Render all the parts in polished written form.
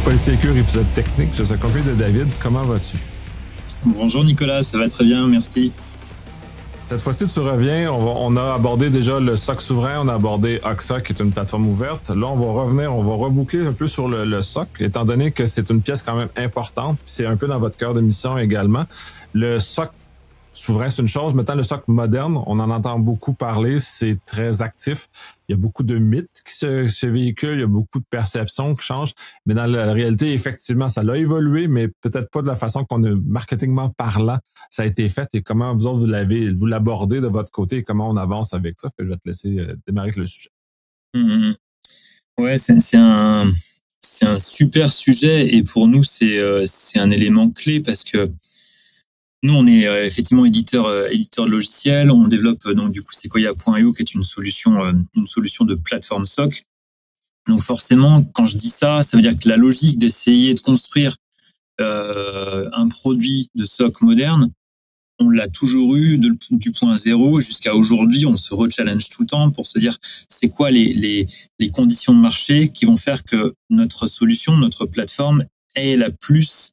Polysécure, épisode technique. Je suis accompagné de David. Comment vas-tu? Bonjour Nicolas, ça va très bien, merci. Cette fois-ci, tu reviens. On a abordé déjà le SOC souverain, on a abordé Oxa, qui est une plateforme ouverte. Là, on va revenir, on va reboucler un peu sur le SOC, étant donné que c'est une pièce quand même importante. C'est un peu dans votre cœur de mission également. Le SOC souverain, c'est une chose. Maintenant, le SOC moderne, on en entend beaucoup parler. C'est très actif. Il y a beaucoup de mythes qui se véhiculent. Il y a beaucoup de perceptions qui changent. Mais dans la réalité, effectivement, ça l'a évolué, mais peut-être pas de la façon qu'on a, marketingment parlant, ça a été fait. Et comment vous autres, vous l'abordez de votre côté et comment on avance avec ça. Je vais te laisser démarrer avec le sujet. Ouais, c'est un super sujet et pour nous, c'est un élément clé parce que nous, on est effectivement éditeur de logiciels. On développe donc du coup Sequoia.io qui est une solution de plateforme SOC. Donc forcément, quand je dis ça, ça veut dire que la logique d'essayer de construire un produit de SOC moderne, on l'a toujours eu du point zéro jusqu'à aujourd'hui. On se re-challenge tout le temps pour se dire c'est quoi les conditions de marché qui vont faire que notre solution, notre plateforme est la plus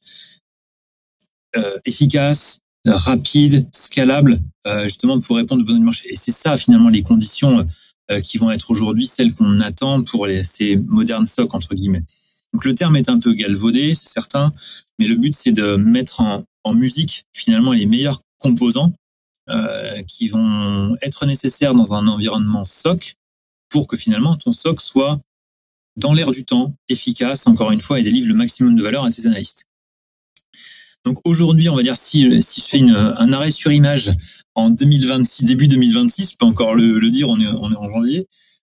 efficace, rapide, scalable, justement pour répondre aux besoins du marché. Et c'est ça finalement les conditions qui vont être aujourd'hui celles qu'on attend pour ces modernes SOC entre guillemets. Donc le terme est un peu galvaudé, c'est certain, mais le but c'est de mettre en musique finalement les meilleurs composants qui vont être nécessaires dans un environnement SOC pour que finalement ton SOC soit dans l'air du temps, efficace encore une fois et délivre le maximum de valeur à tes analystes. Donc aujourd'hui, on va dire si je fais un arrêt sur image en 2026, début 2026, je peux encore le dire, on est en janvier,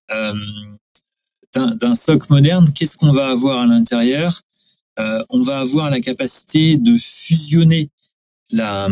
d'un SOC moderne, qu'est-ce qu'on va avoir à l'intérieur? On va avoir la capacité de fusionner la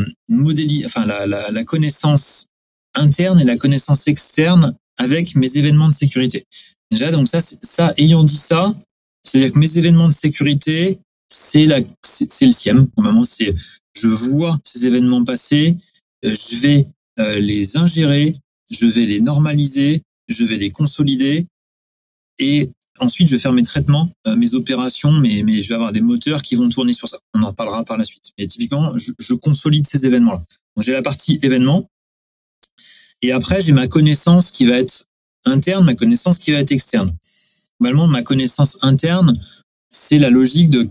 connaissance interne et la connaissance externe avec mes événements de sécurité. Déjà, donc ayant dit ça, c'est-à-dire que mes événements de sécurité, c'est le SIEM. Au moment, je vois ces événements passer, je vais les ingérer, je vais les normaliser, je vais les consolider et ensuite je vais faire mes traitements, mes opérations, mais je vais avoir des moteurs qui vont tourner sur ça. On en parlera par la suite. Mais typiquement, je consolide ces événements-là. Donc j'ai la partie événements et après j'ai ma connaissance qui va être interne, ma connaissance qui va être externe. Normalement, ma connaissance interne, c'est la logique de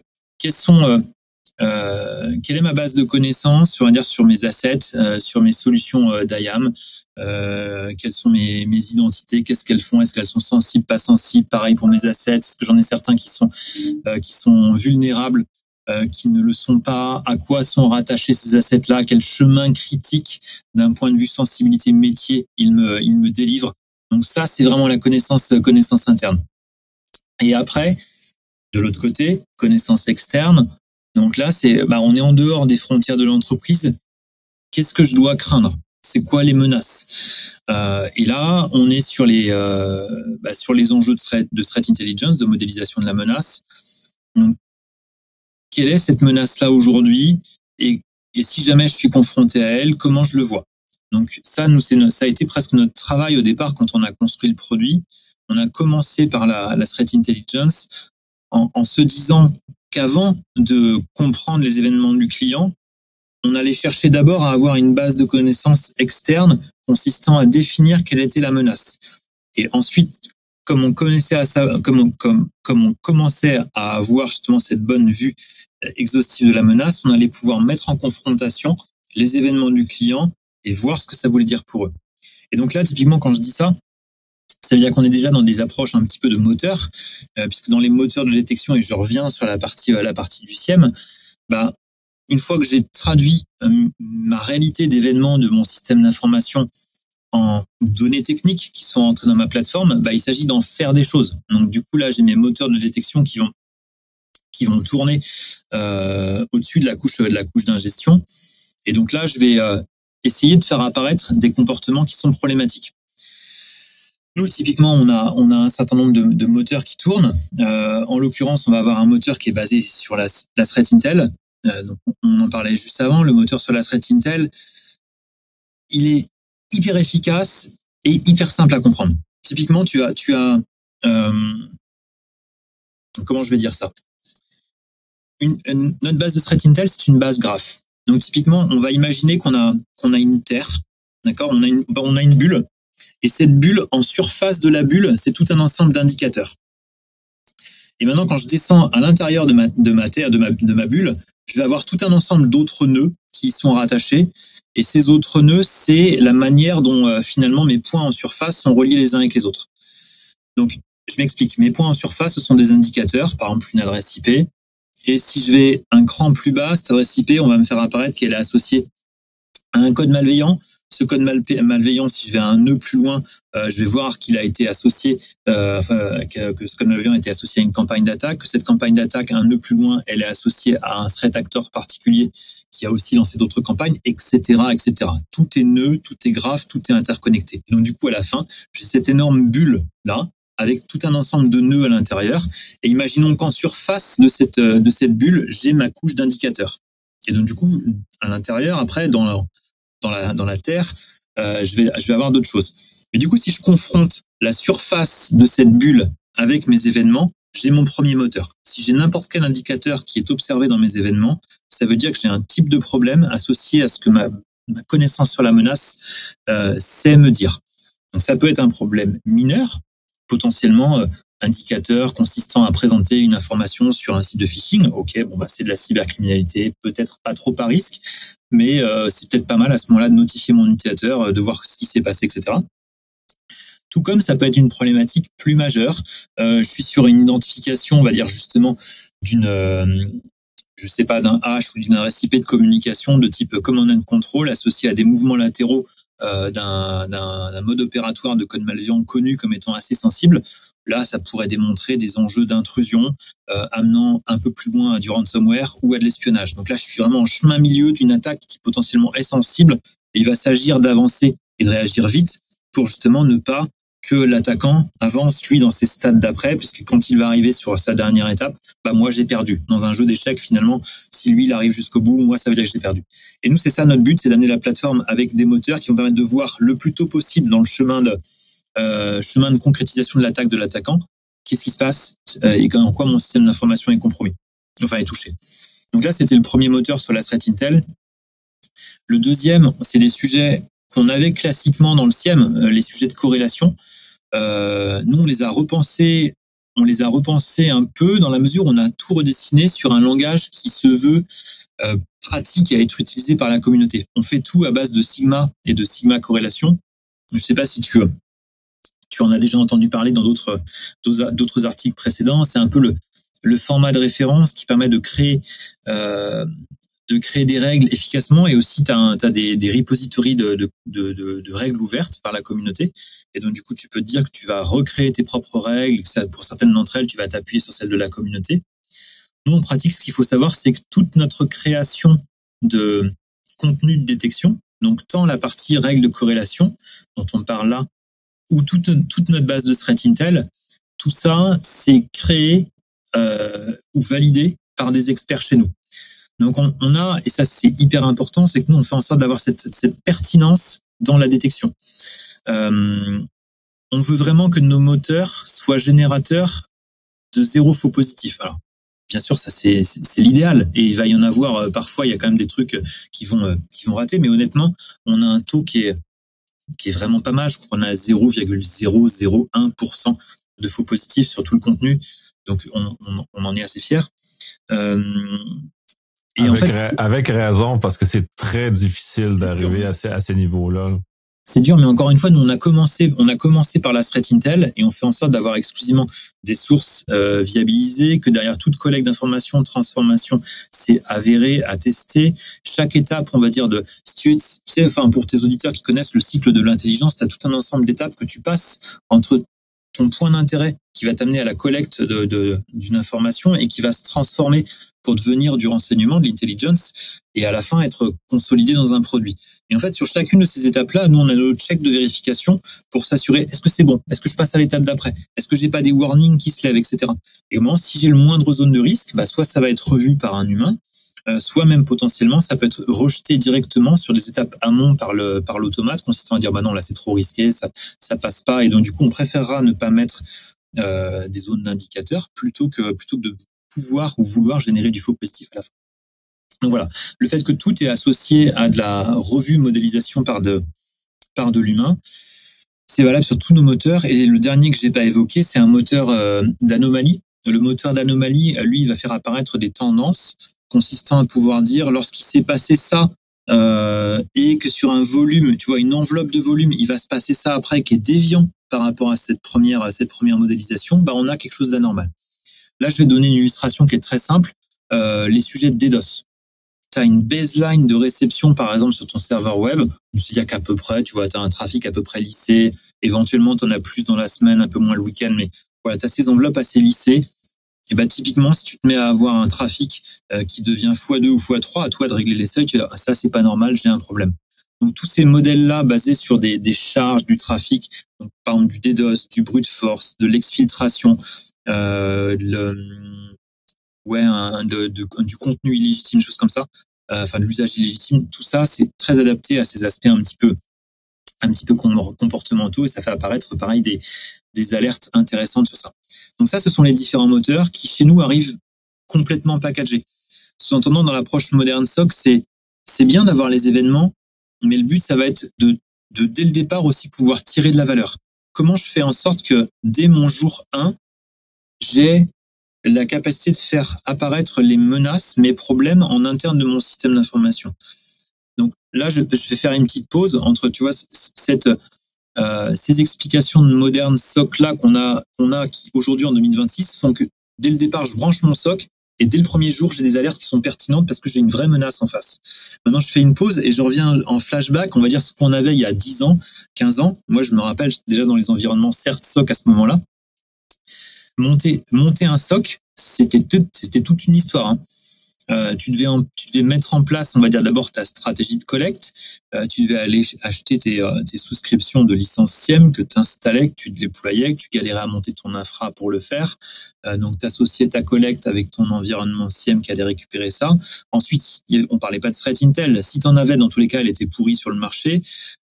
quelle est ma base de connaissances, on va dire sur mes assets, sur mes solutions d'IAM, quelles sont mes identités, qu'est-ce qu'elles font, est-ce qu'elles sont sensibles, pas sensibles, pareil pour mes assets, est-ce que j'en ai certains qui sont vulnérables, qui ne le sont pas, à quoi sont rattachés ces assets-là, quel chemin critique d'un point de vue sensibilité métier ils me délivrent. Donc ça, c'est vraiment la connaissance interne. Et après, de l'autre côté, connaissance externe. Donc là, on est en dehors des frontières de l'entreprise. Qu'est-ce que je dois craindre? C'est quoi les menaces? Et là, on est sur les enjeux de threat intelligence, de modélisation de la menace. Donc, quelle est cette menace-là aujourd'hui? Et si jamais je suis confronté à elle, comment je le vois? Donc ça, ça a été presque notre travail au départ quand on a construit le produit. On a commencé par la threat intelligence en se disant qu'avant de comprendre les événements du client, on allait chercher d'abord à avoir une base de connaissances externe consistant à définir quelle était la menace. Et ensuite, comme on commençait à avoir justement cette bonne vue exhaustive de la menace, on allait pouvoir mettre en confrontation les événements du client et voir ce que ça voulait dire pour eux. Et donc là, typiquement, quand je dis ça veut dire qu'on est déjà dans des approches un petit peu de moteur, puisque dans les moteurs de détection, et je reviens sur la partie du SIEM, une fois que j'ai traduit ma réalité d'événements de mon système d'information en données techniques qui sont entrées dans ma plateforme, il s'agit d'en faire des choses. Donc du coup là, j'ai mes moteurs de détection qui vont tourner au-dessus de la couche d'ingestion, et donc là, je vais essayer de faire apparaître des comportements qui sont problématiques. Nous, typiquement, on a un certain nombre de moteurs qui tournent. En l'occurrence, on va avoir un moteur qui est basé sur la threat intel. Donc on en parlait juste avant. Le moteur sur la threat intel, il est hyper efficace et hyper simple à comprendre. Typiquement, tu as comment je vais dire ça? notre base de threat intel, c'est une base graph. Donc typiquement, on va imaginer qu'on a une terre, d'accord, on a une bulle, et cette bulle, en surface de la bulle, c'est tout un ensemble d'indicateurs. Et maintenant, quand je descends à l'intérieur de ma terre, de ma bulle, je vais avoir tout un ensemble d'autres nœuds qui y sont rattachés. Et ces autres nœuds, c'est la manière dont finalement mes points en surface sont reliés les uns avec les autres. Donc, je m'explique. Mes points en surface, ce sont des indicateurs, par exemple une adresse IP. Et si je vais un cran plus bas, cette adresse IP, on va me faire apparaître qu'elle est associée à un code malveillant. Ce code malveillant, si je vais un nœud plus loin, je vais voir qu'il a été associé, que ce code malveillant a été associé à une campagne d'attaque, que cette campagne d'attaque, un nœud plus loin, elle est associée à un threat actor particulier qui a aussi lancé d'autres campagnes, etc., etc. Tout est nœud, tout est graphe, tout est interconnecté. Et donc du coup, à la fin, j'ai cette énorme bulle là, avec tout un ensemble de nœuds à l'intérieur. Et imaginons qu'en surface de cette bulle, j'ai ma couche d'indicateurs. Et donc du coup, à l'intérieur, après, dans la terre, je vais avoir d'autres choses. Mais du coup, si je confronte la surface de cette bulle avec mes événements, j'ai mon premier moteur. Si j'ai n'importe quel indicateur qui est observé dans mes événements, ça veut dire que j'ai un type de problème associé à ce que ma connaissance sur la menace sait me dire. Donc ça peut être un problème mineur, potentiellement indicateur consistant à présenter une information sur un site de phishing. Ok, bon bah c'est de la cybercriminalité, peut-être pas trop à risque, mais c'est peut-être pas mal à ce moment-là de notifier mon utilisateur, de voir ce qui s'est passé, etc. Tout comme ça peut être une problématique plus majeure. Je suis sur une identification, on va dire justement d'une je sais pas, d'un hash ou d'une adresse IP de communication de type command and control associé à des mouvements latéraux d'un mode opératoire de code malveillant connu comme étant assez sensible. Là, ça pourrait démontrer des enjeux d'intrusion amenant un peu plus loin à du ransomware ou à de l'espionnage. Donc là, je suis vraiment en chemin milieu d'une attaque qui potentiellement est sensible et il va s'agir d'avancer et de réagir vite pour justement ne pas que l'attaquant avance, lui, dans ses stades d'après, puisque quand il va arriver sur sa dernière étape, bah moi, j'ai perdu. Dans un jeu d'échecs, finalement, si lui, il arrive jusqu'au bout, moi, ça veut dire que j'ai perdu. Et nous, c'est ça notre but, c'est d'amener la plateforme avec des moteurs qui vont permettre de voir le plus tôt possible dans le chemin de concrétisation de l'attaque de l'attaquant, qu'est-ce qui se passe et en quoi mon système d'information est compromis, enfin est touché. Donc là, c'était le premier moteur sur la threat intel. Le deuxième, c'est les sujets qu'on avait classiquement dans le SIEM, les sujets de corrélation. Nous, on les a repensés un peu dans la mesure où on a tout redessiné sur un langage qui se veut pratique à être utilisé par la communauté. On fait tout à base de Sigma et de Sigma corrélation. Je ne sais pas si tu en as déjà entendu parler dans d'autres articles précédents. C'est un peu le format de référence qui permet de créer des règles efficacement, et aussi t'as des repositories de règles ouvertes par la communauté, et donc du coup tu peux te dire que tu vas recréer tes propres règles, que pour certaines d'entre elles tu vas t'appuyer sur celles de la communauté. Nous en pratique, ce qu'il faut savoir, c'est que toute notre création de contenu de détection, donc tant la partie règles de corrélation dont on parle là, ou toute notre base de threat intel, tout ça c'est créé ou validé par des experts chez nous. Donc on a, et ça c'est hyper important, c'est que nous on fait en sorte d'avoir cette pertinence dans la détection. On veut vraiment que nos moteurs soient générateurs de zéro faux positif. Alors bien sûr ça c'est l'idéal, et il va y en avoir parfois, il y a quand même des trucs qui vont rater, mais honnêtement on a un taux qui est vraiment pas mal. Je crois qu'on a 0,001% de faux positifs sur tout le contenu, donc on en est assez fiers. Et avec raison, parce que c'est très difficile d'arriver à ces niveaux-là. C'est dur, mais encore une fois, nous on a commencé par la threat intel, et on fait en sorte d'avoir exclusivement des sources viabilisées, que derrière toute collecte d'informations, transformation, c'est avéré, attesté. Chaque étape, on va dire, pour tes auditeurs qui connaissent le cycle de l'intelligence, tu as tout un ensemble d'étapes que tu passes entre ton point d'intérêt qui va t'amener à la collecte d'une information et qui va se transformer pour devenir du renseignement, de l'intelligence, et à la fin être consolidé dans un produit. Et en fait, sur chacune de ces étapes-là, nous, on a notre check de vérification pour s'assurer, est-ce que c'est bon? Est-ce que je passe à l'étape d'après? Est-ce que j'ai pas des warnings qui se lèvent, etc. Et au moment, si j'ai le moindre zone de risque, bah, soit ça va être revu par un humain, soit même potentiellement, ça peut être rejeté directement sur des étapes amont par l'automate, consistant à dire, bah non, là, c'est trop risqué, ça passe pas. Et donc, du coup, on préférera ne pas mettre des zones d'indicateurs plutôt que de pouvoir ou vouloir générer du faux positif à la fin. Donc voilà, le fait que tout est associé à de la revue modélisation par de l'humain, c'est valable sur tous nos moteurs. Et le dernier que j'ai pas évoqué, c'est un moteur d'anomalie. Le moteur d'anomalie, lui, il va faire apparaître des tendances consistant à pouvoir dire lorsqu'il s'est passé ça et que sur un volume, tu vois, une enveloppe de volume, il va se passer ça après qui est déviant par rapport à cette première modélisation, bah on a quelque chose d'anormal. Là, je vais donner une illustration qui est très simple. Les sujets de DDoS. Tu as une baseline de réception, par exemple, sur ton serveur web. C'est-à-dire qu'à peu près, tu vois, tu as un trafic à peu près lissé. Éventuellement, tu en as plus dans la semaine, un peu moins le week-end. Mais voilà, tu as ces enveloppes assez lissées. Et bah, typiquement, si tu te mets à avoir un trafic qui devient x2 ou x3, à toi de régler les seuils, tu vas dire, ça, c'est pas normal, j'ai un problème. Donc, tous ces modèles-là, basés sur des charges du trafic, donc, par exemple, du DDoS, du brute force, de l'exfiltration, du contenu illégitime, choses comme ça, de l'usage illégitime, tout ça, c'est très adapté à ces aspects un petit peu comportementaux, et ça fait apparaître, pareil, des alertes intéressantes sur ça. Donc ça, ce sont les différents moteurs qui, chez nous, arrivent complètement packagés. Sous-entendant, dans l'approche moderne SOC, c'est bien d'avoir les événements, mais le but, ça va être de dès le départ aussi pouvoir tirer de la valeur. Comment je fais en sorte que, dès mon jour 1, j'ai la capacité de faire apparaître les menaces, mes problèmes en interne de mon système d'information. Donc là, je vais faire une petite pause entre, tu vois, ces explications de moderne SOC là qu'on a qui aujourd'hui en 2026 font que dès le départ, je branche mon SOC et dès le premier jour, j'ai des alertes qui sont pertinentes parce que j'ai une vraie menace en face. Maintenant, je fais une pause et je reviens en flashback, on va dire ce qu'on avait il y a 10 ans, 15 ans. Moi, je me rappelle, j'étais déjà dans les environnements certes SOC à ce moment-là. Monter un SOC, c'était toute une histoire. Hein. Tu devais mettre en place, on va dire d'abord ta stratégie de collecte. Tu devais aller acheter tes souscriptions de licence SIEM que tu installais, que tu déployais, que tu galérais à monter ton infra pour le faire. Donc, tu associais ta collecte avec ton environnement SIEM qui allait récupérer ça. Ensuite, on parlait pas de threat intel. Si tu en avais, dans tous les cas, elle était pourrie sur le marché.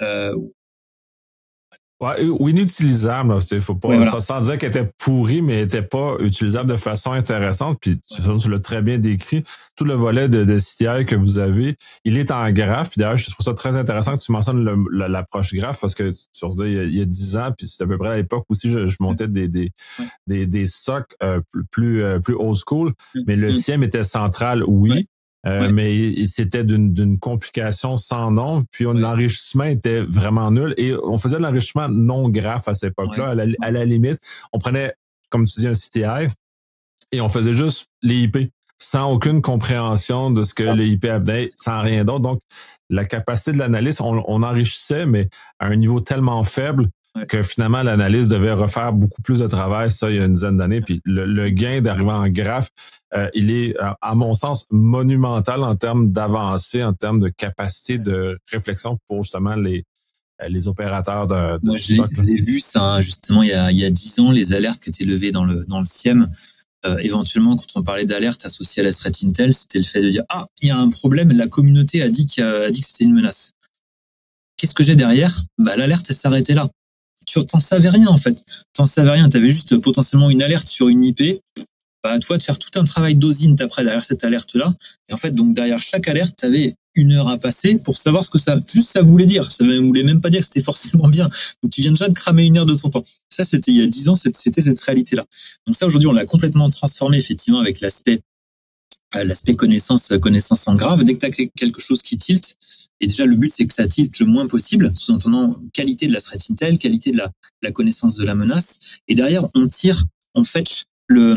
Ouais, ou inutilisable, faut pas, ouais, voilà. sans dire qu'elle était pourrie, mais elle était pas utilisable de façon intéressante. Puis tu l'as très bien décrit. Tout le volet de CTI que vous avez, il est en graphe. Puis d'ailleurs, je trouve ça très intéressant que tu mentionnes l'approche graphe parce que tu dis il y a 10 ans, puis c'est à peu près à l'époque aussi, je montais des SOC plus old school, mais le SIEM était central, oui. Mais c'était d'une complication sans nom, puis l'enrichissement était vraiment nul et on faisait de l'enrichissement non graphe à cette époque-là. À la limite, on prenait, comme tu dis, un CTI et on faisait juste les IP sans aucune compréhension de ce que le IP avait, sans rien d'autre. Donc, la capacité de l'analyse, on enrichissait, mais à un niveau tellement faible que finalement, l'analyse devait refaire beaucoup plus de travail, ça, il y a une dizaine d'années. Puis le gain d'arriver en graphe, il est, à mon sens, monumental en termes d'avancée, en termes de capacité de réflexion pour justement les opérateurs de Moi, je l'ai vu, ça, justement, il y a 10 ans, les alertes qui étaient levées dans le SIEM. Éventuellement, quand on parlait d'alerte associée à la threat intel, c'était le fait de dire, il y a un problème, la communauté a dit que c'était une menace. Qu'est-ce que j'ai derrière? L'alerte, elle s'arrêtait là. Tu t'en savais rien, en fait. T'en savais rien. T'avais juste potentiellement une alerte sur une IP. À toi de faire tout un travail d'osint après derrière cette alerte-là. Et en fait, donc, derrière chaque alerte, t'avais 1 heure à passer pour savoir ce que ça voulait dire. Ça ne voulait même pas dire que c'était forcément bien. Donc, tu viens déjà de cramer 1 heure de ton temps. Ça, c'était il y a 10 ans, c'était cette réalité-là. Donc ça, aujourd'hui, on l'a complètement transformé, effectivement, avec l'aspect connaissance en grave. Dès que t'as quelque chose qui tilte, et déjà, le but, c'est que ça tilte le moins possible, sous-entendant qualité de la threat intel, qualité de la connaissance de la menace. Et derrière, on fetch les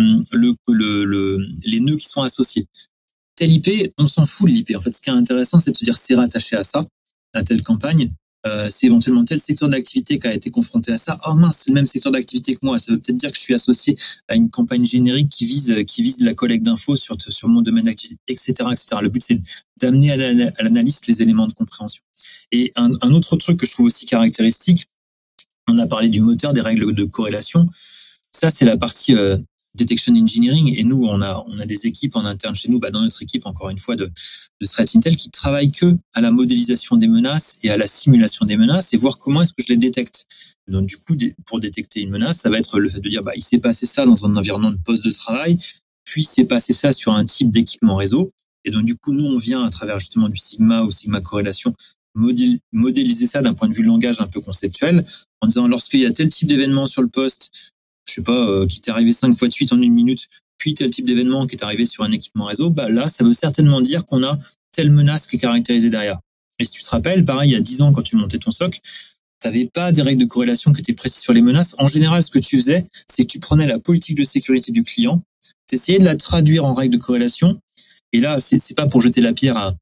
nœuds qui sont associés. Telle IP, on s'en fout de l'IP. En fait, ce qui est intéressant, c'est de se dire, c'est rattaché à ça, à telle campagne. C'est éventuellement tel secteur d'activité qui a été confronté à ça. Oh mince, c'est le même secteur d'activité que moi. Ça veut peut-être dire que je suis associé à une campagne générique qui vise la collecte d'infos sur mon domaine d'activité, etc., etc. Le but, c'est d'amener à l'analyse les éléments de compréhension. Et un autre truc que je trouve aussi caractéristique, on a parlé du moteur, des règles de corrélation. Ça, c'est la partie detection engineering, et nous, on a des équipes en interne chez nous, dans notre équipe, encore une fois, de threat intel, qui travaillent que à la modélisation des menaces et à la simulation des menaces et voir comment est-ce que je les détecte. Donc, du coup, pour détecter une menace, ça va être le fait de dire, il s'est passé ça dans un environnement de poste de travail. puis c'est passé ça sur un type d'équipement réseau. Et donc, du coup, nous, on vient à travers justement du Sigma ou Sigma corrélation modéliser ça d'un point de vue langage un peu conceptuel, en disant lorsqu'il y a tel type d'événement sur le poste, je sais pas, qui t'est arrivé 5 fois de suite en 1 minute, puis tel type d'événement qui est arrivé sur un équipement réseau, bah là, ça veut certainement dire qu'on a telle menace qui est caractérisée derrière. Et si tu te rappelles, pareil, il y a 10 ans, quand tu montais ton SOC, t'avais pas des règles de corrélation qui étaient précises sur les menaces. En général, ce que tu faisais, c'est que tu prenais la politique de sécurité du client, t'essayais de la traduire en règles de corrélation, et là, c'est pas pour jeter la pierre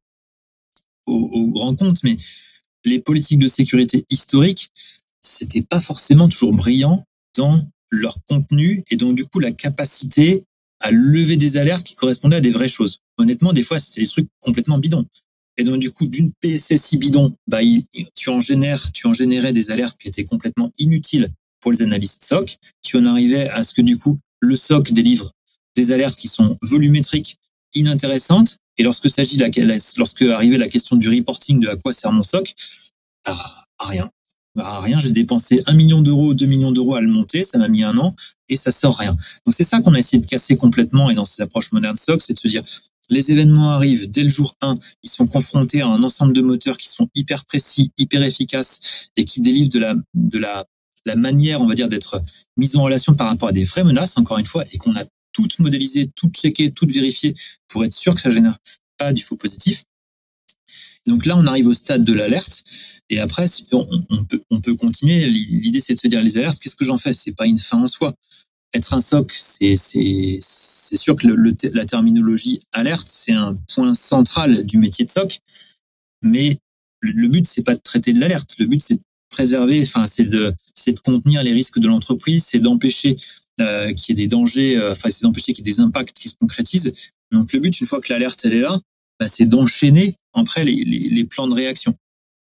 au grand compte, mais les politiques de sécurité historiques, c'était pas forcément toujours brillant dans leur contenu et donc du coup la capacité à lever des alertes qui correspondaient à des vraies choses. Honnêtement, des fois, c'était des trucs complètement bidons. Et donc du coup, d'une PSSI bidon, bah tu en générais des alertes qui étaient complètement inutiles pour les analystes SOC. Tu en arrivais à ce que du coup le SOC délivre des alertes qui sont volumétriques, inintéressantes. Et lorsque arrivait la question du reporting de à quoi sert mon SOC, à rien. À rien, j'ai dépensé 1 million d'euros, 2 millions d'euros à le monter, ça m'a mis 1 an et ça sort rien. Donc c'est ça qu'on a essayé de casser complètement et dans ces approches modernes SOC, c'est de se dire les événements arrivent dès le jour 1, ils sont confrontés à un ensemble de moteurs qui sont hyper précis, hyper efficaces et qui délivrent de la manière, on va dire, d'être mis en relation par rapport à des vraies menaces, encore une fois, et qu'on a toutes modélisées, toutes checkées, toutes vérifiées pour être sûr que ça génère pas du faux positif. Donc là, on arrive au stade de l'alerte. Et après, on peut continuer. L'idée, c'est de se dire les alertes, qu'est-ce que j'en fais? C'est pas une fin en soi. Être un SOC, c'est sûr que la terminologie alerte, c'est un point central du métier de SOC. Mais le but, c'est pas de traiter de l'alerte. Le but, c'est de préserver, c'est de contenir les risques de l'entreprise, c'est d'empêcher qu'il y ait des dangers, c'est d'empêcher qu'il y ait des impacts qui se concrétisent. Donc le but, une fois que l'alerte elle est là, c'est d'enchaîner après les plans de réaction.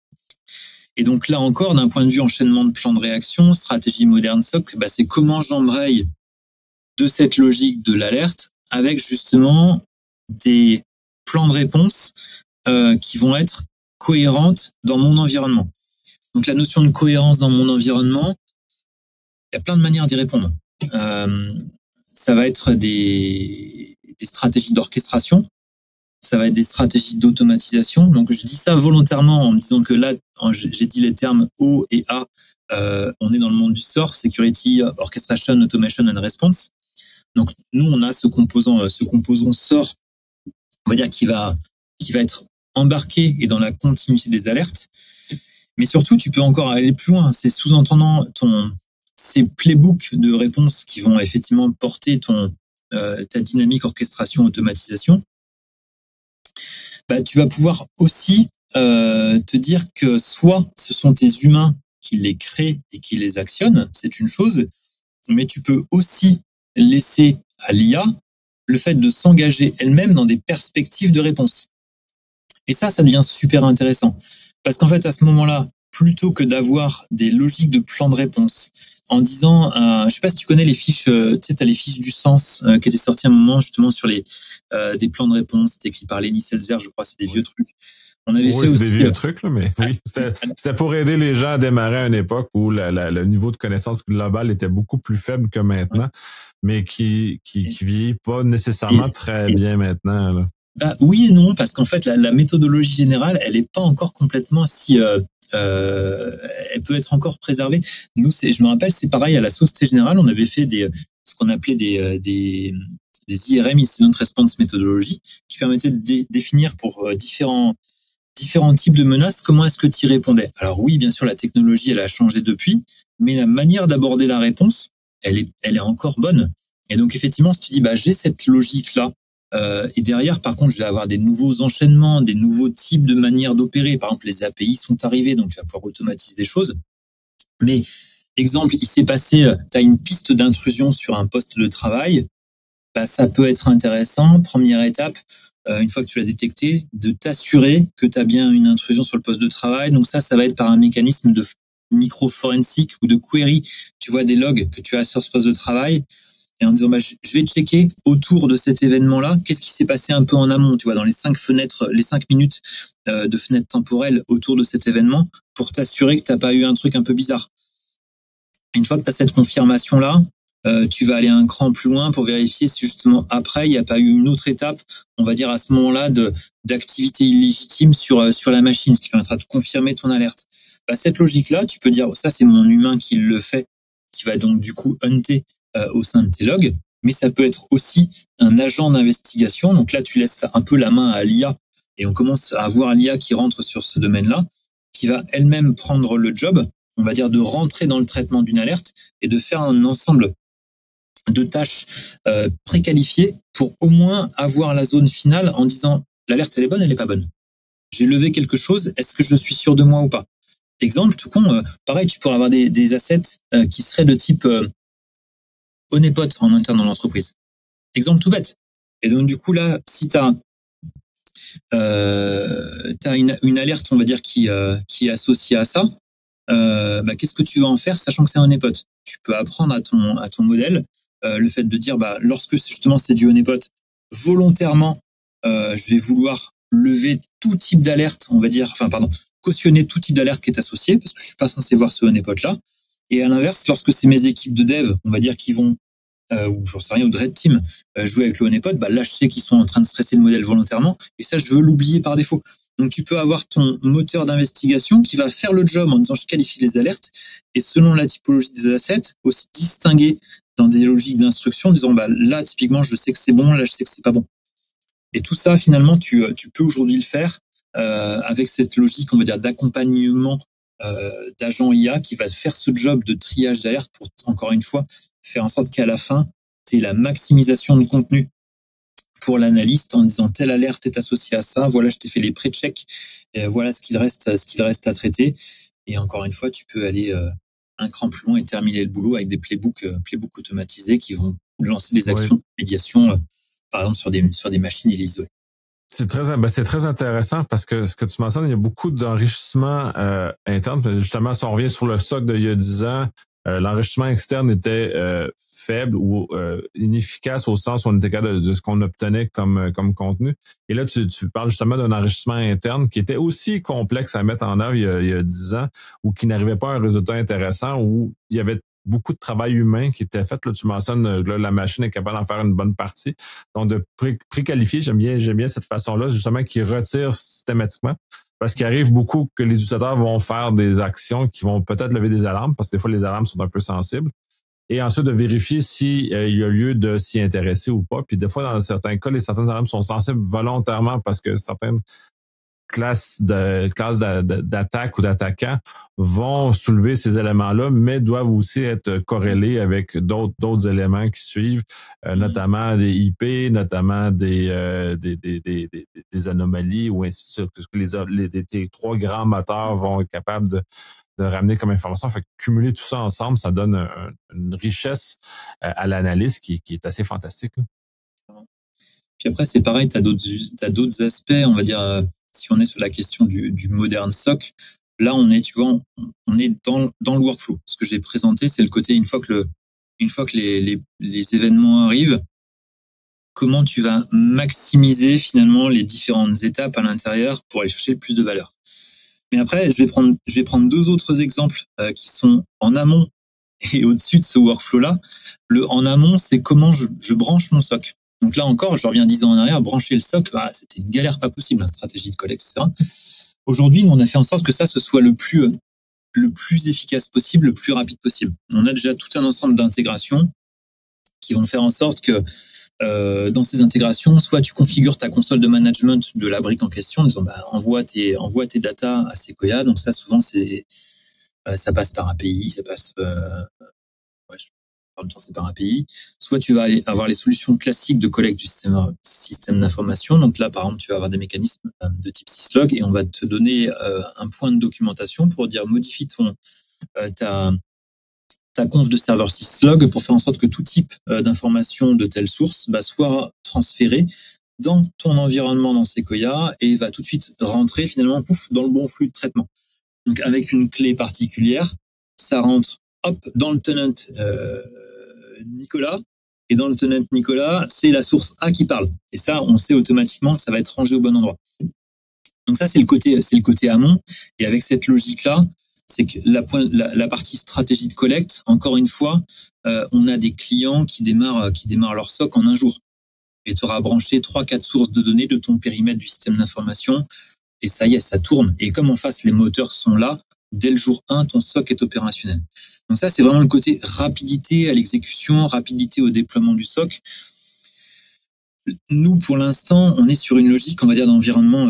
Et donc là encore, d'un point de vue enchaînement de plans de réaction, stratégie moderne SOC, c'est comment j'embraye de cette logique de l'alerte avec justement des plans de réponse qui vont être cohérentes dans mon environnement. Donc la notion de cohérence dans mon environnement, il y a plein de manières d'y répondre. Ça va être des stratégies d'orchestration, ça va être des stratégies d'automatisation. Donc je dis ça volontairement en me disant que là, j'ai dit les termes O et A, on est dans le monde du SOR, Security, Orchestration, Automation and Response. Donc nous, on a ce composant SOR, on va dire qui va être embarqué et dans la continuité des alertes. Mais surtout, tu peux encore aller plus loin. C'est sous-entendant ces playbooks de réponses qui vont effectivement porter ta dynamique orchestration, automatisation. Tu vas pouvoir aussi te dire que soit ce sont tes humains qui les créent et qui les actionnent, c'est une chose, mais tu peux aussi laisser à l'IA le fait de s'engager elle-même dans des perspectives de réponse. Et ça devient super intéressant. Parce qu'en fait, à ce moment-là, plutôt que d'avoir des logiques de plan de réponse en disant, je sais pas si tu connais les fiches, tu sais, t'as les fiches du sens qui étaient sorties à un moment justement sur des plans de réponse, c'était écrit par Lenny Selzer, je crois, c'est des vieux trucs. On avait fait aussi des vieux trucs, là, mais oui, c'était pour aider les gens à démarrer à une époque où le niveau de connaissance globale était beaucoup plus faible que maintenant, mais qui vieillit pas nécessairement très bien maintenant, là. Oui et non, parce qu'en fait, la méthodologie générale, elle est pas encore complètement si... elle peut être encore préservée. Nous, je me rappelle, c'est pareil, à la Société Générale, on avait fait ce qu'on appelait des IRM, Incident Response Methodology, qui permettaient de définir pour différents types de menaces, comment est-ce que tu y répondais. Alors oui, bien sûr, la technologie, elle a changé depuis, mais la manière d'aborder la réponse, elle est encore bonne. Et donc, effectivement, si tu dis, j'ai cette logique-là, et derrière, par contre, je vais avoir des nouveaux enchaînements, des nouveaux types de manières d'opérer. Par exemple, les API sont arrivés, donc tu vas pouvoir automatiser des choses. Mais, exemple, il s'est passé, tu as une piste d'intrusion sur un poste de travail, ça peut être intéressant. Première étape, une fois que tu l'as détecté, de t'assurer que tu as bien une intrusion sur le poste de travail. Donc ça va être par un mécanisme de micro-forensic ou de query. Tu vois des logs que tu as sur ce poste de travail. Et en disant, je vais checker autour de cet événement-là, qu'est-ce qui s'est passé un peu en amont, tu vois, dans les 5 minutes de fenêtre temporelle autour de cet événement, pour t'assurer que t'as pas eu un truc un peu bizarre. Une fois que tu as cette confirmation-là, tu vas aller un cran plus loin pour vérifier si justement après il n'y a pas eu une autre étape, on va dire à ce moment-là, d'activité illégitime sur la machine, ce qui permettra de confirmer ton alerte. Cette logique-là, tu peux dire ça c'est mon humain qui le fait, qui va donc du coup hunter au sein de tes logs, mais ça peut être aussi un agent d'investigation. Donc là, tu laisses un peu la main à l'IA et on commence à avoir l'IA qui rentre sur ce domaine-là, qui va elle-même prendre le job, on va dire, de rentrer dans le traitement d'une alerte et de faire un ensemble de tâches préqualifiées pour au moins avoir la zone finale en disant l'alerte elle est bonne, elle est pas bonne. J'ai levé quelque chose, est-ce que je suis sûr de moi ou pas? Exemple tout con, pareil, tu pourrais avoir des assets qui seraient de type honeypot en interne dans l'entreprise. Exemple tout bête. Et donc du coup là, si t'as une alerte, on va dire, qui est associée à ça, qu'est-ce que tu vas en faire, sachant que c'est un honeypot? Tu peux apprendre à ton modèle le fait de dire, lorsque justement c'est du honeypot, volontairement, je vais vouloir lever tout type d'alerte, on va dire, cautionner tout type d'alerte qui est associé, parce que je suis pas censé voir ce honeypot-là. Et à l'inverse, lorsque c'est mes équipes de dev, on va dire, qui vont ou j'en sais rien, ou de Red Team, jouer avec le honeypot, là, je sais qu'ils sont en train de stresser le modèle volontairement, et ça, je veux l'oublier par défaut. Donc, tu peux avoir ton moteur d'investigation qui va faire le job en disant, je qualifie les alertes, et selon la typologie des assets, aussi distinguer dans des logiques d'instruction, en disant, là, typiquement, je sais que c'est bon, là, je sais que c'est pas bon. Et tout ça, finalement, tu peux aujourd'hui le faire avec cette logique, on va dire, d'accompagnement d'agent IA qui va faire ce job de triage d'alerte pour, encore une fois, faire en sorte qu'à la fin, c'est la maximisation de contenu pour l'analyste en disant telle alerte est associée à ça, voilà, je t'ai fait les pré-checks, voilà ce qu'il reste à traiter. Et encore une fois, tu peux aller un cran plus loin et terminer le boulot avec des playbooks automatisés qui vont lancer des actions de médiation, par exemple sur des machines isolées. C'est très intéressant parce que ce que tu mentionnes, il y a beaucoup d'enrichissement interne. Justement, si on revient sur le SOC d'il y a 10 ans, l'enrichissement externe était faible ou inefficace au sens où on était capable de ce qu'on obtenait comme contenu. Et là, tu parles justement d'un enrichissement interne qui était aussi complexe à mettre en œuvre il y a 10 ans ou qui n'arrivait pas à un résultat intéressant, où il y avait beaucoup de travail humain qui était fait. Là, tu mentionnes là, la machine est capable d'en faire une bonne partie. Donc, de préqualifier, j'aime bien cette façon-là, justement, qui retire systématiquement. Parce qu'il arrive beaucoup que les utilisateurs vont faire des actions qui vont peut-être lever des alarmes, parce que des fois, les alarmes sont un peu sensibles. Et ensuite, de vérifier s'il y a lieu de s'y intéresser ou pas. Puis des fois, dans certains cas, certaines alarmes sont sensibles volontairement parce que certaines classes d'attaque ou d'attaquants vont soulever ces éléments-là, mais doivent aussi être corrélés avec d'autres éléments qui suivent, notamment des IP, notamment des anomalies ou ainsi de suite. Parce que les trois grands moteurs vont être capables de ramener comme information. Fait que cumuler tout ça ensemble, ça donne une richesse à l'analyse qui est assez fantastique. Puis après, c'est pareil, t'as d'autres aspects, on va dire, si on est sur la question du moderne SOC, là, on est dans le workflow. Ce que j'ai présenté, c'est le côté, une fois que les événements arrivent, comment tu vas maximiser finalement les différentes étapes à l'intérieur pour aller chercher le plus de valeur. Mais après, je vais prendre deux autres exemples qui sont en amont et au-dessus de ce workflow-là. En amont, c'est comment je branche mon SOC. Donc là encore, je reviens 10 ans en arrière, brancher le SOC, c'était une galère pas possible, stratégie de collecte, etc. Aujourd'hui, on a fait en sorte que ça, ce soit le plus efficace possible, le plus rapide possible. On a déjà tout un ensemble d'intégrations qui vont faire en sorte que dans ces intégrations, soit tu configures ta console de management de la brique en question en disant envoie tes data à Sequoia. Donc ça, souvent, ça passe par API, ça passe c'est par API. Soit tu vas avoir les solutions classiques de collecte du système d'information. Donc là, par exemple, tu vas avoir des mécanismes de type syslog et on va te donner un point de documentation pour dire modifie ta conf de serveur syslog pour faire en sorte que tout type d'information de telle source soit transféré dans ton environnement dans Sequoia et va tout de suite rentrer finalement dans le bon flux de traitement. Donc avec une clé particulière, ça rentre dans le tenant Nicolas, et dans le tenant Nicolas, c'est la source A qui parle. Et ça, on sait automatiquement que ça va être rangé au bon endroit. Donc ça, c'est le côté amont. Et avec cette logique-là, c'est que la partie stratégie de collecte, encore une fois, on a des clients qui démarrent leur SOC en un jour. Et tu auras branché 3-4 sources de données de ton périmètre du système d'information. Et ça y est, ça tourne. Et comme en face, les moteurs sont là, dès le jour 1, ton SOC est opérationnel. Donc ça, c'est vraiment le côté rapidité à l'exécution, rapidité au déploiement du SOC. Nous, pour l'instant, on est sur une logique, on va dire, d'environnement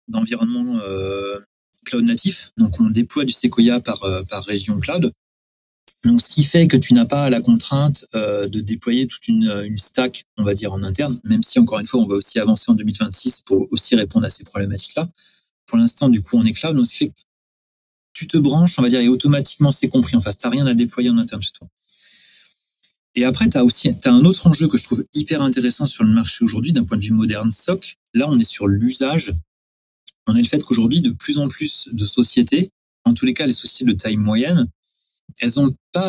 cloud natif. Donc, on déploie du Sequoia par région cloud. Donc, ce qui fait que tu n'as pas la contrainte de déployer toute une stack, on va dire, en interne, même si, encore une fois, on va aussi avancer en 2026 pour aussi répondre à ces problématiques-là. Pour l'instant, du coup, on est cloud. Donc, ce qui fait que tu te branches, on va dire, et automatiquement, c'est compris en face. Tu n'as rien à déployer en interne chez toi. Et après, t'as un autre enjeu que je trouve hyper intéressant sur le marché aujourd'hui, d'un point de vue moderne SOC. Là, on est sur l'usage. On est le fait qu'aujourd'hui, de plus en plus de sociétés, en tous les cas, les sociétés de taille moyenne, elles ont pas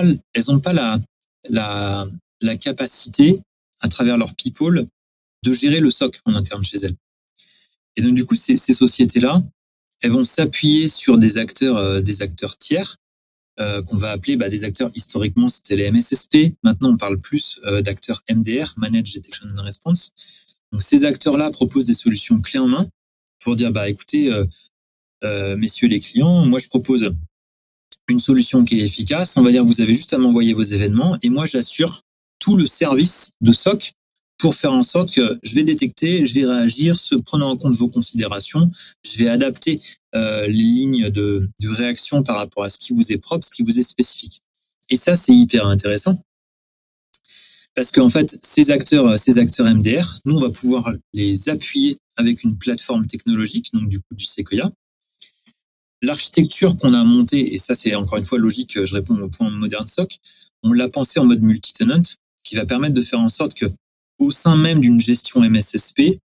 la capacité, à travers leur people, de gérer le SOC en interne chez elles. Et donc, du coup, ces sociétés-là, elles vont s'appuyer sur des acteurs tiers, qu'on va appeler des acteurs, historiquement c'était les MSSP, maintenant on parle plus d'acteurs MDR, Managed Detection and Response. Donc ces acteurs-là proposent des solutions clés en main pour dire écoutez messieurs les clients, moi je propose une solution qui est efficace, on va dire vous avez juste à m'envoyer vos événements et moi j'assure tout le service de SOC pour faire en sorte que je vais détecter, je vais réagir, prenant en compte vos considérations, je vais adapter les lignes de réaction par rapport à ce qui vous est propre, ce qui vous est spécifique. Et ça, c'est hyper intéressant parce qu'en fait, ces acteurs MDR, nous, on va pouvoir les appuyer avec une plateforme technologique, donc du coup du Sequoia. L'architecture qu'on a montée, et ça, c'est encore une fois logique, je réponds au point moderne SOC, on l'a pensé en mode multi-tenant, qui va permettre de faire en sorte que au sein même d'une gestion MSSP,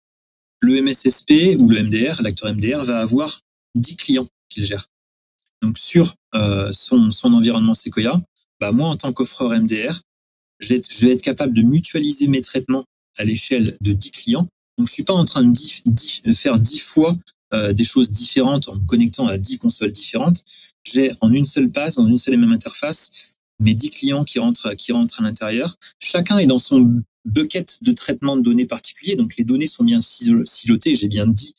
le MSSP ou le MDR, l'acteur MDR, va avoir 10 clients qu'il gère. Donc, sur son environnement Sequoia, moi, en tant qu'offreur MDR, je vais être capable de mutualiser mes traitements à l'échelle de 10 clients. Donc, je suis pas en train de faire 10 fois des choses différentes en me connectant à 10 consoles différentes. J'ai en une seule passe, dans une seule et même interface, mes 10 clients qui rentrent à l'intérieur. Chacun est dans son bucket de traitement de données particulier. Donc, les données sont bien silotées. J'ai bien 10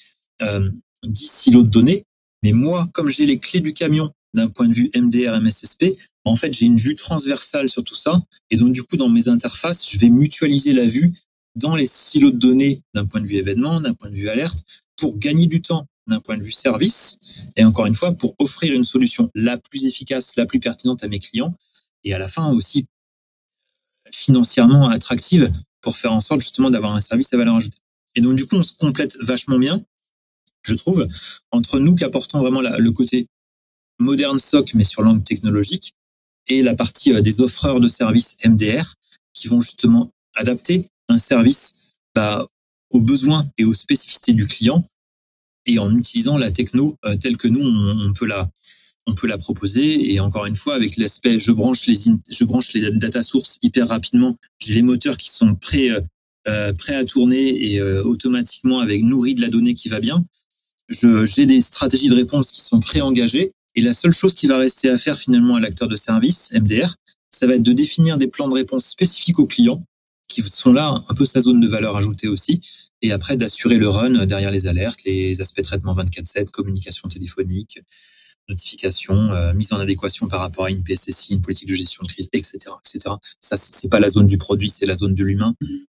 silos de données. Mais moi, comme j'ai les clés du camion d'un point de vue MDR, MSSP, en fait, j'ai une vue transversale sur tout ça. Et donc, du coup, dans mes interfaces, je vais mutualiser la vue dans les silos de données d'un point de vue événement, d'un point de vue alerte, pour gagner du temps d'un point de vue service. Et encore une fois, pour offrir une solution la plus efficace, la plus pertinente à mes clients. Et à la fin aussi, financièrement attractive pour faire en sorte justement d'avoir un service à valeur ajoutée. Et donc, du coup, on se complète vachement bien, je trouve, entre nous qui apportons vraiment le côté moderne SOC, mais sur l'angle technologique, et la partie des offreurs de services MDR qui vont justement adapter un service aux besoins et aux spécificités du client et en utilisant la techno telle que nous, on peut la proposer. Et encore une fois, avec l'aspect, je branche les data sources hyper rapidement. J'ai les moteurs qui sont prêts à tourner et automatiquement nourris de la donnée qui va bien. J'ai des stratégies de réponse qui sont pré-engagées. Et la seule chose qui va rester à faire finalement à l'acteur de service, MDR, ça va être de définir des plans de réponse spécifiques aux clients, qui sont là un peu sa zone de valeur ajoutée aussi, et après d'assurer le run derrière les alertes, les aspects traitement 24/7, communication téléphonique, notification, mise en adéquation par rapport à une PSSI, une politique de gestion de crise, etc., etc. Ça, c'est pas la zone du produit, c'est la zone de l'humain.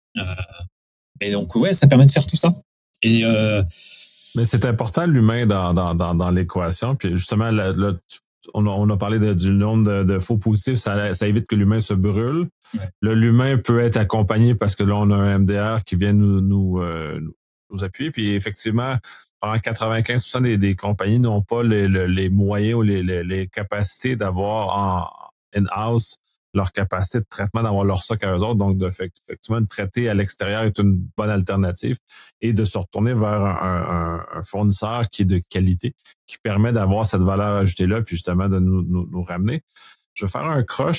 Et donc, ouais, ça permet de faire tout ça. Et mais c'est important l'humain dans l'équation. Puis justement, là, on a parlé du nombre de faux positifs, ça évite que l'humain se brûle. Ouais. Là, l'humain peut être accompagné parce que là, on a un MDR qui vient nous appuyer. Puis effectivement, pendant 95% des compagnies n'ont pas les moyens ou les capacités d'avoir en in-house leur capacité de traitement, d'avoir leur SOC à eux autres. Donc, effectivement, de traiter à l'extérieur est une bonne alternative et de se retourner vers un fournisseur qui est de qualité, qui permet d'avoir cette valeur ajoutée-là, puis justement de nous ramener. Je vais faire un crush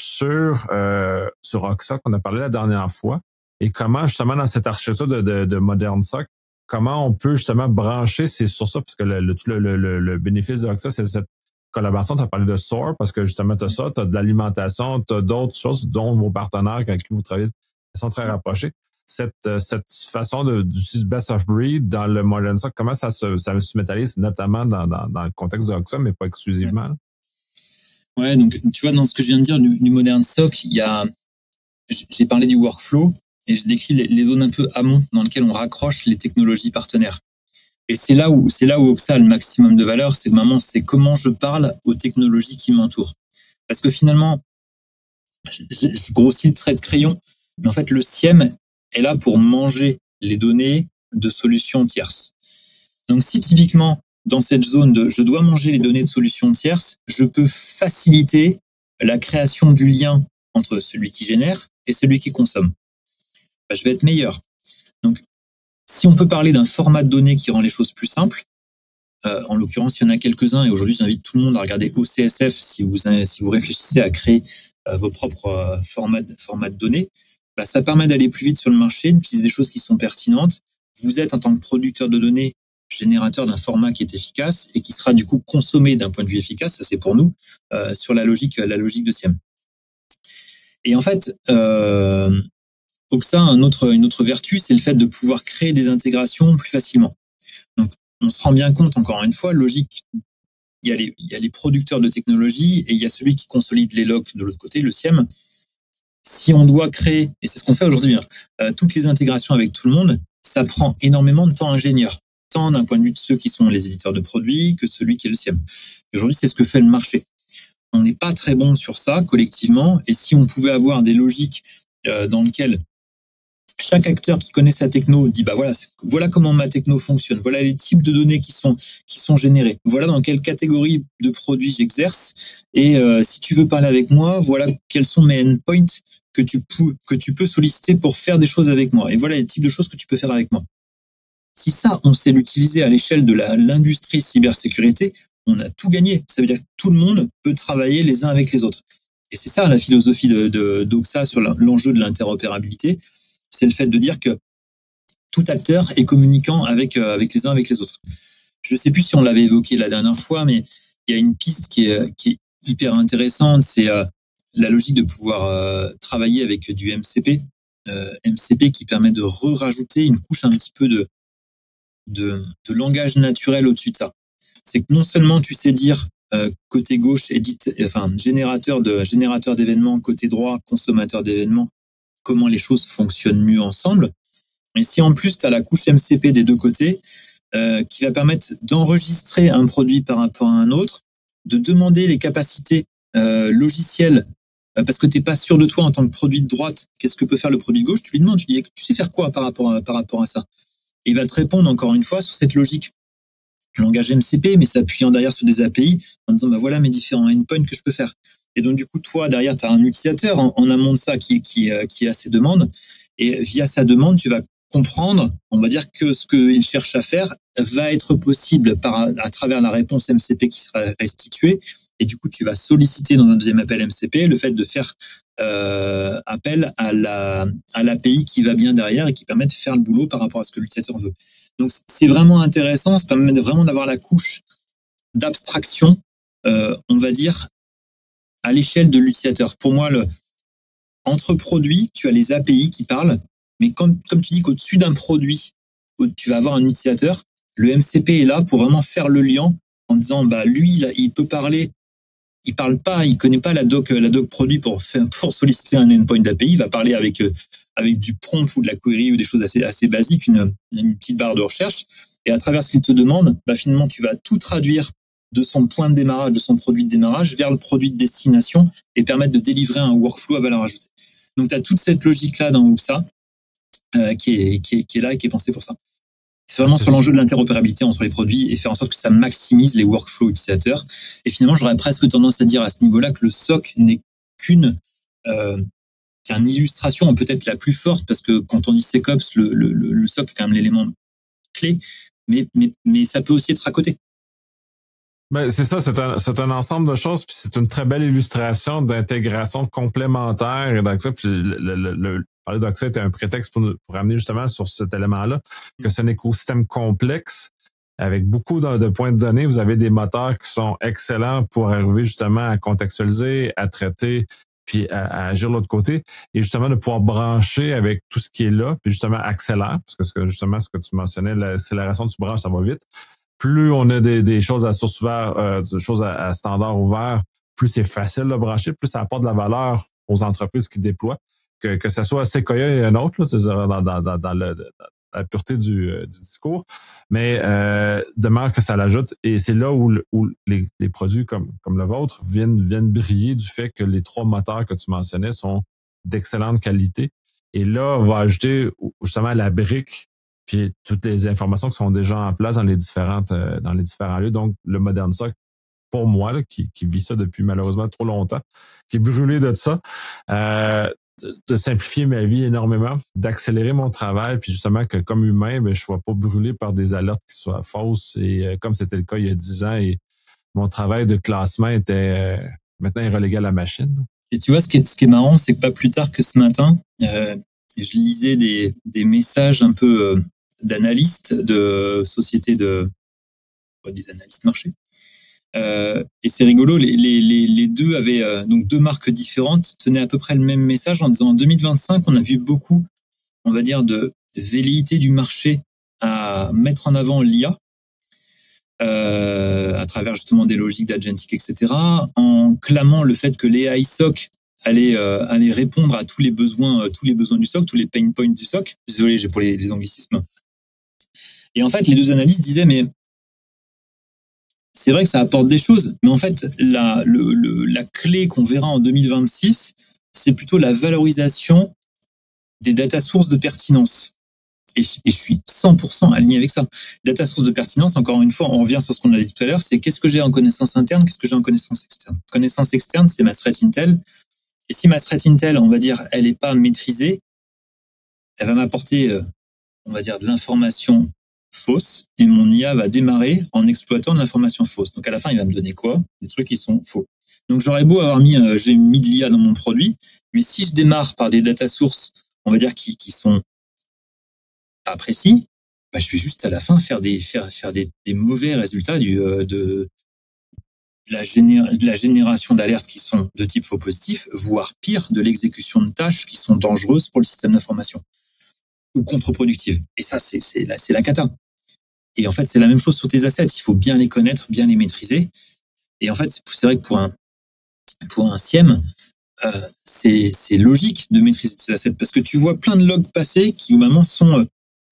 sur Oxa qu'on a parlé la dernière fois et comment, justement, dans cette architecture de moderne SOC, comment on peut justement brancher sur ça, parce que le bénéfice de Oxa, c'est cette collaboration, tu as parlé de SOAR parce que justement, tu as ça, tu as de l'alimentation, tu as d'autres choses dont vos partenaires avec qui vous travaillez de façon très rapprochée. Cette façon d'utiliser best of breed dans le modern SOC, comment ça se métallise notamment dans le contexte de Oxa, mais pas exclusivement? Ouais, donc tu vois, dans ce que je viens de dire du modern SOC, j'ai parlé du workflow et je décris les zones un peu amont dans lesquelles on raccroche les technologies partenaires. Et c'est là où Oxa a le maximum de valeur, c'est comment je parle aux technologies qui m'entourent. Parce que finalement, je grossis le trait de crayon, mais en fait, le SIEM est là pour manger les données de solutions tierces. Donc, si typiquement, dans cette zone de je dois manger les données de solutions tierces, je peux faciliter la création du lien entre celui qui génère et celui qui consomme. Je vais être meilleur. Donc, si on peut parler d'un format de données qui rend les choses plus simples, en l'occurrence, il y en a quelques-uns, et aujourd'hui, j'invite tout le monde à regarder OCSF si vous réfléchissez à créer vos propres formats de données. Ça permet d'aller plus vite sur le marché, d'utiliser des choses qui sont pertinentes. Vous êtes, en tant que producteur de données, générateur d'un format qui est efficace et qui sera du coup consommé d'un point de vue efficace, ça c'est pour nous, sur la logique de SIEM. Et en fait, Oxa a une autre vertu, c'est le fait de pouvoir créer des intégrations plus facilement. Donc, on se rend bien compte, encore une fois, logique, il y a les producteurs de technologie et il y a celui qui consolide les logs de l'autre côté, le SIEM. Si on doit créer, et c'est ce qu'on fait aujourd'hui, toutes les intégrations avec tout le monde, ça prend énormément de temps ingénieur, tant d'un point de vue de ceux qui sont les éditeurs de produits que celui qui est le SIEM. Et aujourd'hui, c'est ce que fait le marché. On n'est pas très bon sur ça collectivement, et si on pouvait avoir des logiques dans lesquelles chaque acteur qui connaît sa techno dit voilà comment ma techno fonctionne, voilà les types de données qui sont générées, voilà dans quelle catégorie de produits j'exerce, et si tu veux parler avec moi, voilà quels sont mes endpoints que tu peux solliciter pour faire des choses avec moi, et voilà les types de choses que tu peux faire avec moi. Si ça, on sait l'utiliser à l'échelle de l'industrie cybersécurité, on a tout gagné. Ça veut dire que tout le monde peut travailler les uns avec les autres. Et c'est ça la philosophie d'Oxa sur l'enjeu de l'interopérabilité. C'est le fait de dire que tout acteur est communicant avec les uns avec les autres. Je ne sais plus si on l'avait évoqué la dernière fois, mais il y a une piste qui est hyper intéressante, c'est la logique de pouvoir travailler avec du MCP. MCP qui permet de rajouter une couche un petit peu de langage naturel au-dessus de ça. C'est que non seulement tu sais dire côté gauche générateur d'événements, côté droit consommateur d'événements, comment les choses fonctionnent mieux ensemble. Et si en plus tu as la couche MCP des deux côtés, qui va permettre d'enregistrer un produit par rapport à un autre, de demander les capacités logicielles, parce que tu n'es pas sûr de toi en tant que produit de droite, qu'est-ce que peut faire le produit de gauche, tu lui demandes, tu dis, tu sais faire quoi par rapport à ça? Et il va te répondre encore une fois sur cette logique du langage MCP, mais s'appuyant derrière sur des API, en disant voilà mes différents endpoints que je peux faire. Et donc, du coup, toi, derrière, tu as un utilisateur en amont de ça qui a ses demandes. Et via sa demande, tu vas comprendre, on va dire que ce qu'il cherche à faire va être possible à travers la réponse MCP qui sera restituée. Et du coup, tu vas solliciter dans un deuxième appel MCP le fait de faire appel à l'API qui va bien derrière et qui permet de faire le boulot par rapport à ce que l'utilisateur veut. Donc, c'est vraiment intéressant. Ça permet vraiment d'avoir la couche d'abstraction, on va dire, à l'échelle de l'utilisateur. Pour moi, entre produits, tu as les API qui parlent, mais comme tu dis qu'au-dessus d'un produit, tu vas avoir un utilisateur, le MCP est là pour vraiment faire le lien en disant, lui, il peut parler, il parle pas, il connaît pas la doc produit pour solliciter un endpoint d'API, il va parler avec du prompt ou de la query ou des choses assez basiques, une petite barre de recherche, et à travers ce qu'il te demande, finalement, tu vas tout traduire de son point de démarrage, de son produit de démarrage vers le produit de destination et permettre de délivrer un workflow à valeur ajoutée. Donc, tu as toute cette logique-là dans Oxa qui est là et qui est pensée pour ça. C'est vraiment sur l'enjeu de l'interopérabilité entre les produits et faire en sorte que ça maximise les workflows utilisateurs. Et finalement, j'aurais presque tendance à dire à ce niveau-là que le SOC n'est qu'une illustration peut-être la plus forte, parce que quand on dit SecOps, le SOC est quand même l'élément clé, mais ça peut aussi être à côté. Ben, c'est ça, c'est un ensemble de choses, puis c'est une très belle illustration d'intégration complémentaire et d'Oxa. Puis parler d'Oxa était un prétexte pour amener justement sur cet élément-là, que c'est un écosystème complexe avec beaucoup de points de données. Vous avez des moteurs qui sont excellents pour arriver justement à contextualiser, à traiter, puis à agir de l'autre côté, et justement de pouvoir brancher avec tout ce qui est là, puis justement accélère, parce que justement ce que tu mentionnais, l'accélération, tu branches, ça va vite. Plus on a des choses à source ouverte, des choses à standard ouvert, plus c'est facile de brancher, plus ça apporte de la valeur aux entreprises qui déploient. Que ce soit Sequoia et un autre, là, c'est-à-dire dans la pureté du discours, mais de manière que ça l'ajoute, et c'est là où les produits comme le vôtre viennent briller du fait que les 3 moteurs que tu mentionnais sont d'excellente qualité. Et là, on va ajouter justement la brique puis toutes les informations qui sont déjà en place dans les différents lieux. Donc, le Modern SOC, pour moi, là, qui vit ça depuis malheureusement trop longtemps, qui est brûlé de ça, de simplifier ma vie énormément, d'accélérer mon travail, puis justement que comme humain, je ne sois pas brûlé par des alertes qui soient fausses, et comme c'était le cas il y a 10 ans, et mon travail de classement était maintenant relégué à la machine. Et tu vois, ce qui est marrant, c'est que pas plus tard que ce matin, je lisais des messages un peu d'analystes de sociétés des analystes marché. Et c'est rigolo, les deux avaient donc 2 marques différentes, tenaient à peu près le même message en disant en 2025, on a vu beaucoup, on va dire, de velléité du marché à mettre en avant l'IA à travers justement des logiques d'agentic, etc., en clamant le fait que les AI SOC allaient répondre à tous les besoins du SOC, tous les pain points du SOC. Désolé, j'ai pour les anglicismes. Et en fait, les 2 analystes disaient, mais c'est vrai que ça apporte des choses, mais en fait, la clé qu'on verra en 2026, c'est plutôt la valorisation des data sources de pertinence. Et je suis 100% aligné avec ça. Data source de pertinence, encore une fois, on revient sur ce qu'on a dit tout à l'heure, c'est qu'est-ce que j'ai en connaissance interne, qu'est-ce que j'ai en connaissance externe. Connaissance externe, c'est ma threat intel. Et si ma threat intel, on va dire, elle n'est pas maîtrisée, elle va m'apporter, on va dire, de l'information fausse, et mon IA va démarrer en exploitant de l'information fausse. Donc à la fin, il va me donner quoi? Des trucs qui sont faux. Donc j'aurais beau avoir j'ai mis de l'IA dans mon produit, mais si je démarre par des data sources, on va dire qui sont pas précis, je vais juste à la fin faire des mauvais résultats de la génération d'alertes qui sont de type faux positif, voire pire, de l'exécution de tâches qui sont dangereuses pour le système d'information ou contre-productives. Et ça, c'est la cata. Et en fait, c'est la même chose sur tes assets. Il faut bien les connaître, bien les maîtriser. Et en fait, c'est vrai que pour un SIEM, c'est logique de maîtriser tes assets parce que tu vois plein de logs passer qui, normalement, sont...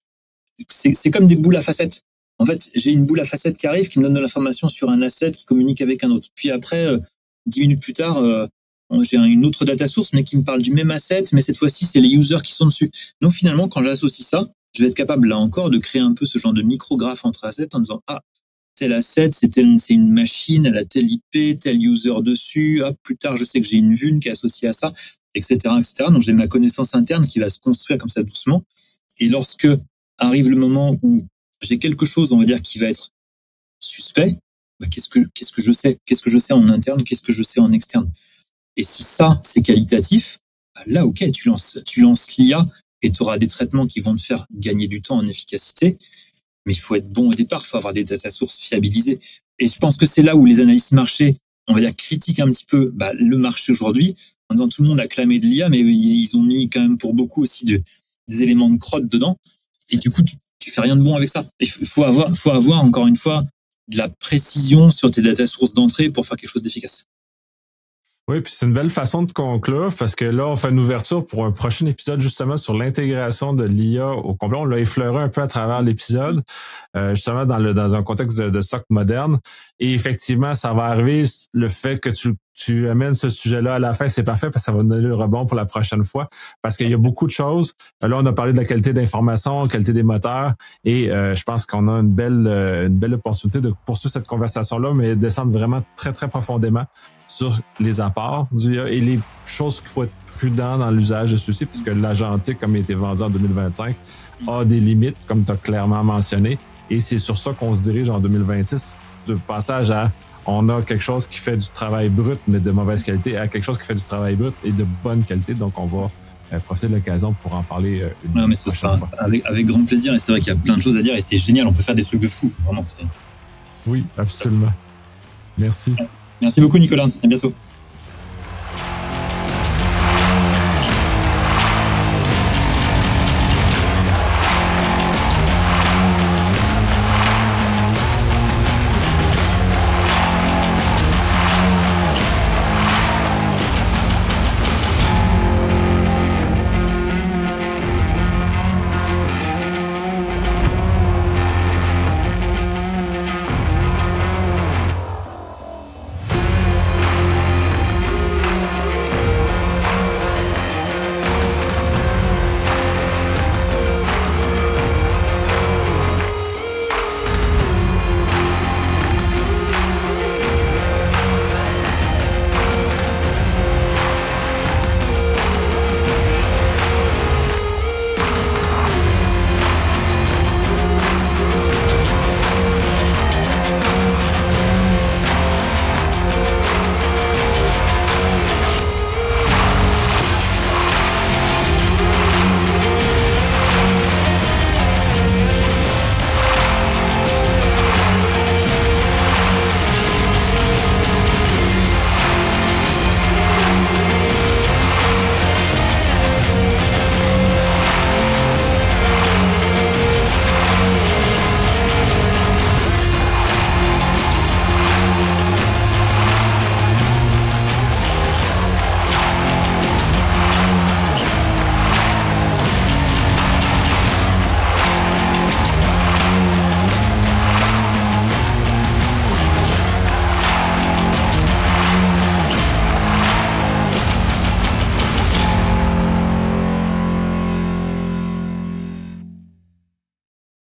c'est comme des boules à facettes. En fait, j'ai une boule à facettes qui arrive, qui me donne de l'information sur un asset qui communique avec un autre. Puis après, 10 minutes plus tard, j'ai une autre data source, mais qui me parle du même asset, mais cette fois-ci, c'est les users qui sont dessus. Donc finalement, quand j'associe ça, je vais être capable, là encore, de créer un peu ce genre de micrographe entre assets en disant, tel asset, c'est une machine, elle a tel IP, tel user dessus. Plus tard, je sais que j'ai une vuln qui est associée à ça, etc., etc. Donc j'ai ma connaissance interne qui va se construire comme ça doucement. Et lorsque arrive le moment où j'ai quelque chose, on va dire, qui va être suspect, qu'est-ce que je sais? Qu'est-ce que je sais en interne? Qu'est-ce que je sais en externe? Et si ça, c'est qualitatif, là, ok, tu lances l'IA et tu auras des traitements qui vont te faire gagner du temps en efficacité. Mais il faut être bon au départ, il faut avoir des data sources fiabilisées. Et je pense que c'est là où les analystes marché, on va dire, critiquent un petit peu le marché aujourd'hui, en disant tout le monde a clamé de l'IA, mais ils ont mis quand même pour beaucoup aussi des éléments de crotte dedans. Et du coup, tu fais rien de bon avec ça. Il faut avoir, encore une fois, de la précision sur tes data sources d'entrée pour faire quelque chose d'efficace. Oui, puis c'est une belle façon de conclure parce que là, on fait une ouverture pour un prochain épisode justement sur l'intégration de l'IA au complet. On l'a effleuré un peu à travers l'épisode, justement dans un contexte de SOC moderne. Et effectivement, ça va arriver. Le fait que tu amènes ce sujet-là à la fin, c'est parfait parce que ça va donner le rebond pour la prochaine fois. Parce qu'il y a beaucoup de choses. Là, on a parlé de la qualité d'information, qualité des moteurs, et je pense qu'on a une belle opportunité de poursuivre cette conversation-là, mais descendre vraiment très, très profondément sur les apports du IA et les choses qu'il faut être prudent dans l'usage de ceux-ci, puisque l'agentique, comme il a été vendu en 2025, a des limites, comme tu as clairement mentionné, et c'est sur ça qu'on se dirige en 2026, de passage à on a quelque chose qui fait du travail brut, mais de mauvaise qualité, à quelque chose qui fait du travail brut et de bonne qualité. Donc, on va profiter de l'occasion pour en parler Non, mais ce sera avec grand plaisir. Et c'est vrai qu'il y a plein de choses à dire et c'est génial. On peut faire des trucs de fou. Vraiment, Oui, absolument. Merci. Merci beaucoup, Nicolas. À bientôt.